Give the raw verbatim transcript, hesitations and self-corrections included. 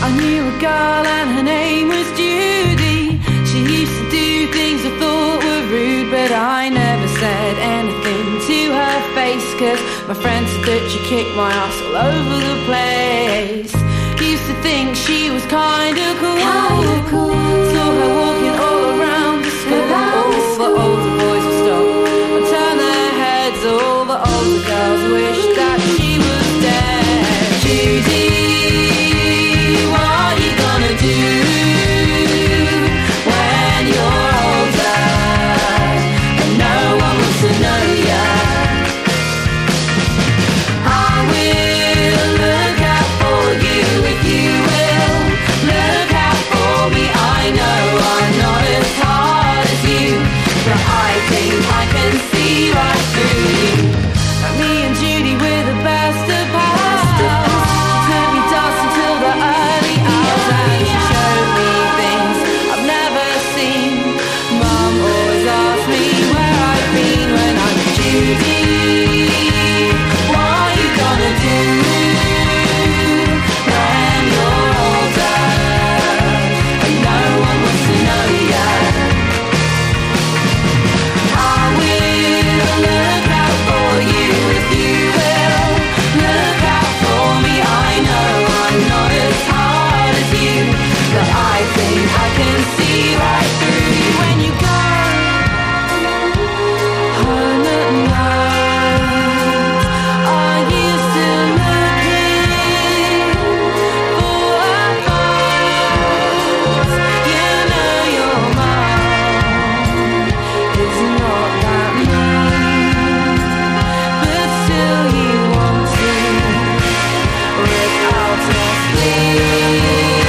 I knew a girl and her name was Judy. She used to do things I thought were rude, but I never said anything to her face, cause my friend said that she kicked my ass all over the place. Used to think she was kinda cool.